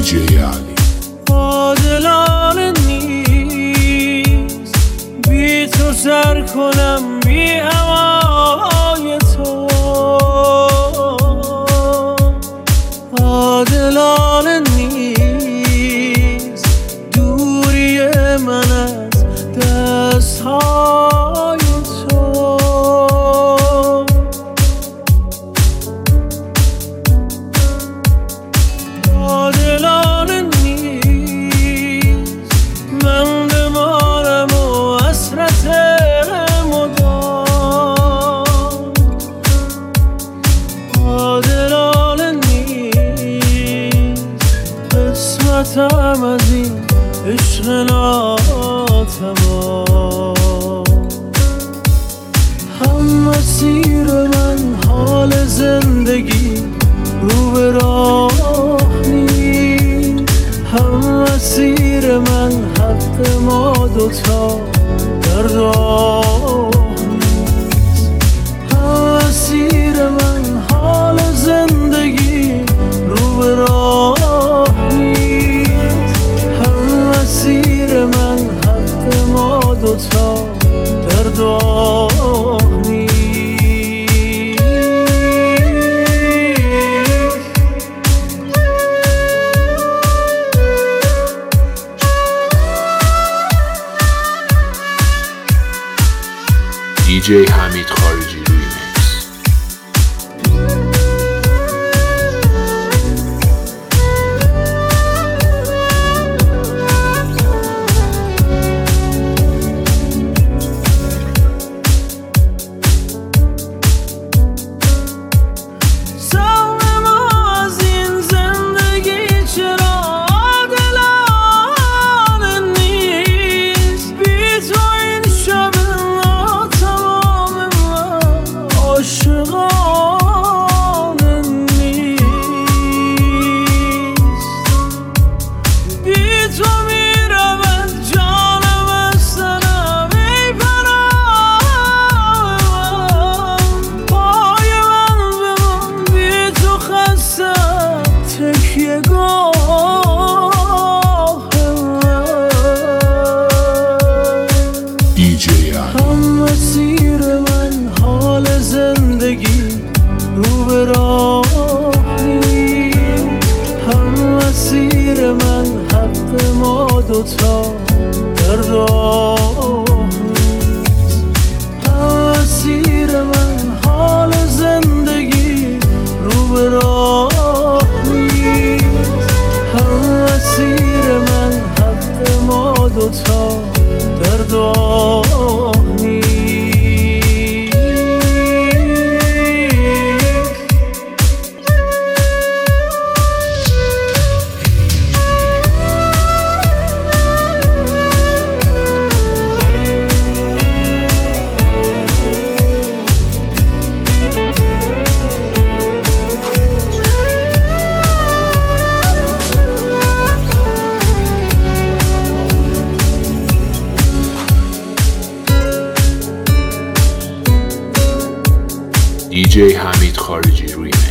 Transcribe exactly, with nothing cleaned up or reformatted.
دیجی علی. عادلانه نیست بی تو سر کنم بی هوای تو، عادلانه نیست دوری من از دستهای تو، عادلانه نیست من بمانم و حسرت مدام، عادلانه نیست قسمتم از این عشق ناتمام، هم مسیر من حال زندگی رو به راه نیست، هم مسیر من حق ما دوتا در راه نیست، هم مسیر من حال زندگی رو به راه نیست، هم مسیر من حق ما دوتا در راه نیست. دیجی حمید خارجی ریمیکس. هم مسیر من حال زندگی رو به راه نیست، هم مسیر من حق ما دوتا در راه نیست، هم مسیر من حال زندگی رو به راه نیست، هم مسیر من حق ما دوتا در راه نیست. دیجی حمید خارجی ریمیکس.